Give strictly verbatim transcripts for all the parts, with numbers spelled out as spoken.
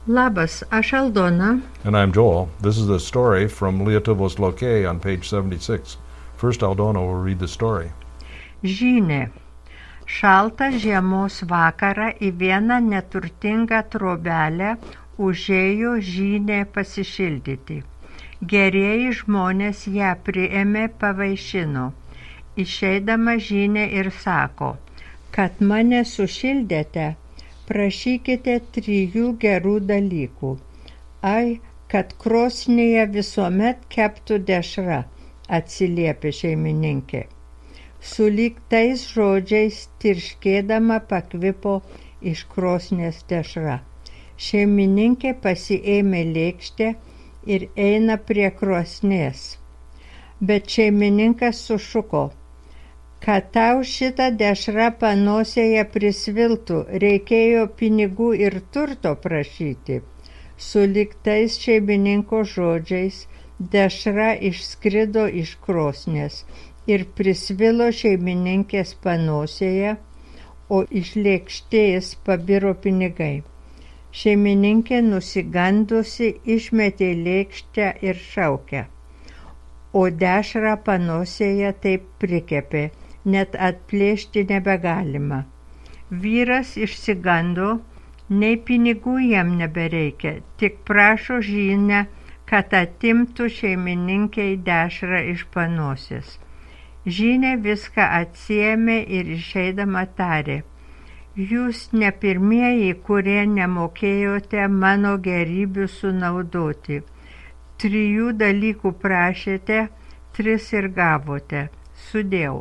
Labas, aš Aldona. And I'm Joel. This is a story from Lietuvos Lokė on page seventy-six. First, Aldona will read the story. Žynė. Šaltą žiemos vakarą į vieną neturtingą trobelę užėjo Žynė pasišildyti. Gerieji žmonės ją priėmė, pavaišino. Išeidama Žynė ir sako, kad mane sušildėte, prašykite trijų gerų dalykų. Ai, kad krosnyje visuomet keptų dešra, atsiliepė šeimininkė. Sulyg tais žodžiais tirškėdama pakvipo iš krosnės dešra. Šeimininkė pasiėmė lėkštę ir eina prie krosnės. Bet šeimininkas sušuko, kad tau šitą dešrą panosėje prisviltų, reikėjo pinigų ir turto prašyti. Sulyg tais šeimininko žodžiais dešra išskrido iš krosnės ir prisvilo šeimininkės panosėje, o iš lėkštės pabiro pinigai. Šeimininkė nusigandusi išmetė lėkštę ir šaukė, o dešrą panosėje taip prikepė, net atplėšti nebegalima. Vyras išsigando, nei pinigų jam nebereikia, tik prašo Žynę, kad atimtų šeimininkei dešrą iš panosės. Žynė viską atsiėmė ir išeidama tarė, jūs ne pirmieji, kurie nemokėjote mano gerybių sunaudoti. Trijų dalykų prašėte, tris ir gavote. Sudėjau.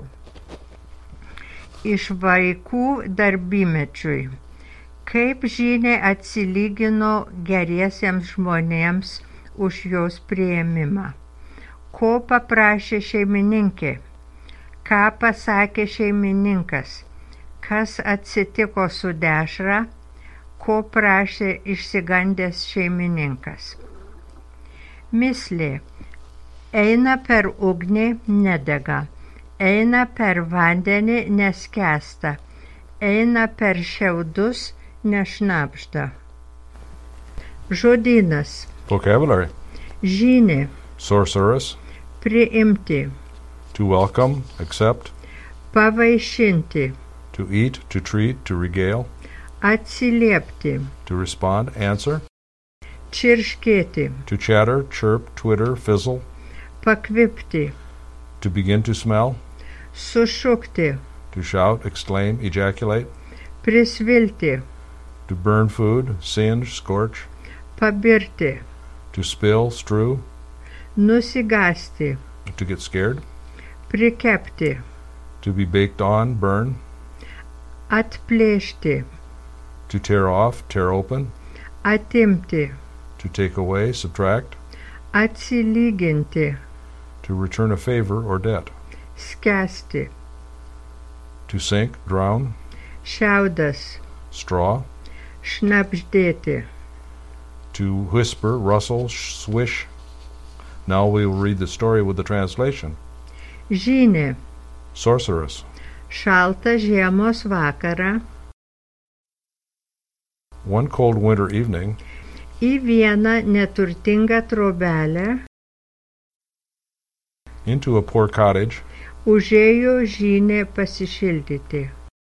Iš vaikų darbymečiui. Kaip Žynė atsilygino geriesiems žmonėms už jos priėmimą. Ko paprašė šeimininkė? Ką pasakė šeimininkas? Kas atsitiko su dešra? Ko prašė išsigandęs šeimininkas? Mislė. Eina per ugnį, nedega. Eina per vandenį, neskęsta. Eina per šiaudus, nešnabžda. Žodynas. Vocabulary. Žynė. Sorceress. Priimti. To welcome, accept. Pavaišinti. To eat, to treat, to regale. Atsiliepti. To respond, answer. Čirškėti. To chatter, chirp, twitter, fizzle. Pakvipti. To begin to smell. Sušukti. To shout, exclaim, ejaculate. Prisvilti. To burn food, singe, scorch. Pabirti. To spill, strew. Nusigasti. To get scared. Prikepti. To be baked on, burn. Atplėšti. To tear off, tear open. Atimti. To take away, subtract. Atsilyginti. To return a favor or debt. Skęsti. To sink, drown. Šiaudas. Straw. Šnabždėti. To whisper, rustle, swish. Now we will read the story with the translation. Žynė. Sorceress. Šaltą žiemos vakarą. One cold winter evening. Į vieną neturtingą trobelę. Into a poor cottage. Užėjo Žynė pasišildyti.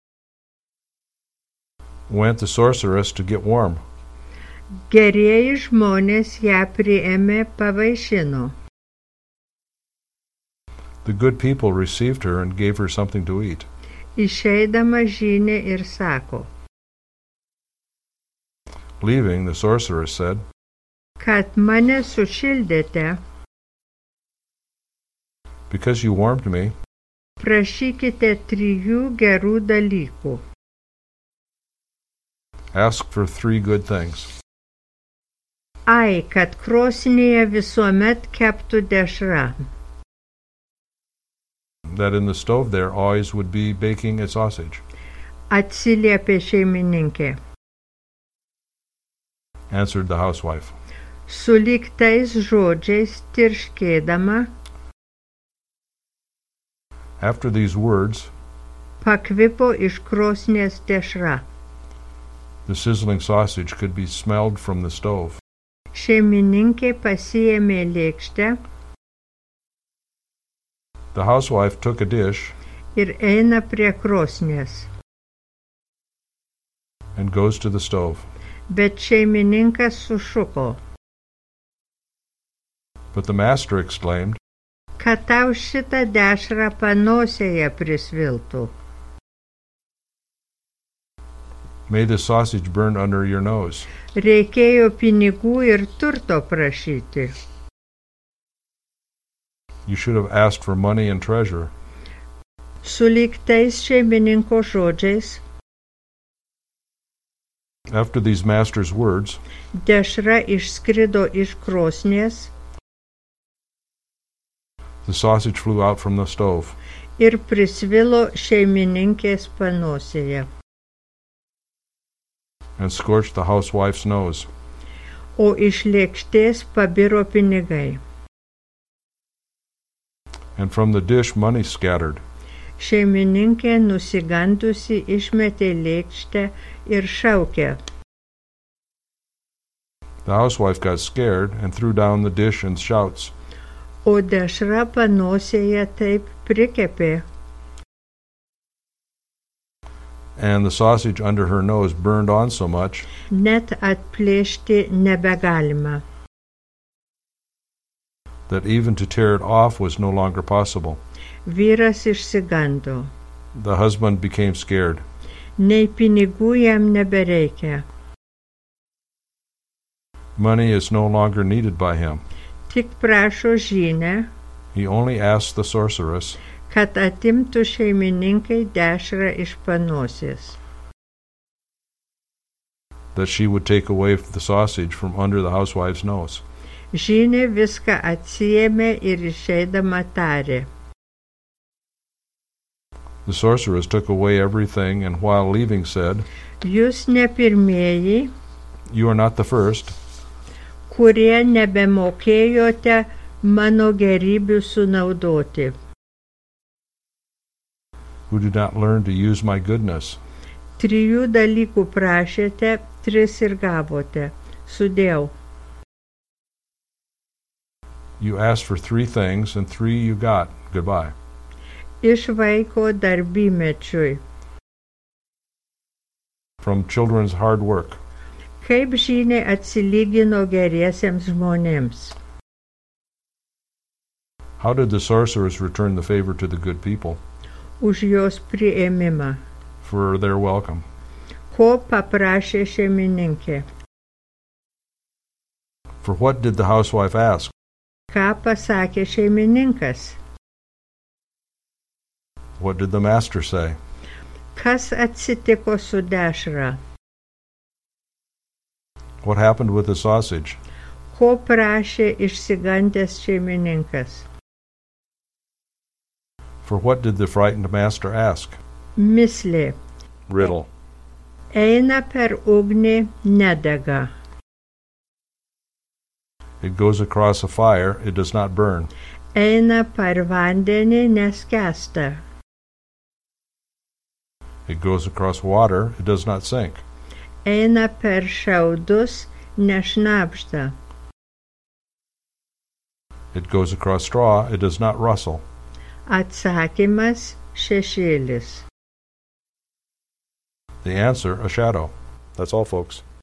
Went the sorceress to get warm. Gerieji žmonės ją priėmė, pavaišino. The good people received her and gave her something to eat. Išeidama Žynė ir sako, Leaving, the sorceress said, kad mane sušildėte, because you warmed me, prašykite trijų gerų dalykų. ask for three good things. Ai, kad krosnyje visuomet keptų dešra. That in the stove there always would be baking a sausage. Atsiliepė šeimininkė. Answered the housewife. Sulyg tais žodžiais tirškėdama, After these words, pakvipo iš krosnės dešra. The sizzling sausage could be smelled from the stove. Šeimininkė pasiėmė lėkštę The housewife took a dish ir eina prie krosnies. and goes to the stove. Bet šeimininkas sušuko, But the master exclaimed, kad tau šitą dešrą panosėje prisviltų. May the sausage burn under your nose. Reikėjo pinigų ir turto prašyti. You should have asked for money and treasure. Sulig tais šeimininko žodžiais, After these master's words, dešra išskrido iš krosnies the sausage flew out from the stove ir prisvilo šeimininkės panosėje. and scorched the housewife's nose. O iš lėkštės pabiro pinigai. And from the dish money scattered. Šeimininkė nusigandusi išmetė lėkštę ir šaukė. The housewife got scared and threw down the dish and shouts. O dešra panosėje taip prikepė, And the sausage under her nose burned on so much net atplėšti nebegalima. that even to tear it off was no longer possible. Vyras išsigando. The husband became scared. Nei pinigų jam nebereikia. Money is no longer needed by him. Tik prašo žinę, He only asked the sorceress kad atimtų šeimininkai dešrą iš panosės. that she would take away the sausage from under the housewife's nose. Žinė viską atsiėmė ir išeidama tarė. The sorceress took away everything and while leaving said, Jūs ne pirmieji, You are not the first kurie nebemokėjote mano gerybių sunaudoti. who did not learn to use my goodness. Trijų dalykų prašėte, tris ir gavote. Sudėjau. You asked for three things and three you got. Goodbye. Iš vaiko darbymečiui. From children's hard work. Kaip žinė atsilygino geriesiems žmonėms. How did the sorceress return the favor to the good people? Už jos priėmimą. For their welcome. Ko paprašė šeimininkė? For what did the housewife ask? Ką pasakė šeimininkas? What did the master say? Kas atsitiko su dešra? What happened with the sausage? Ko prašė išsigandęs šeimininkas? For what did the frightened master ask? Mislė. Riddle. Eina per ugnį, nedega. It goes across a fire, it does not burn. Eina per vandenį, neskęsta. It goes across water, it does not sink. Eina per šiaudus, nešnabžda. It goes across straw, it does not rustle. Atsakymas šešėlis. The answer, a shadow. That's all, folks.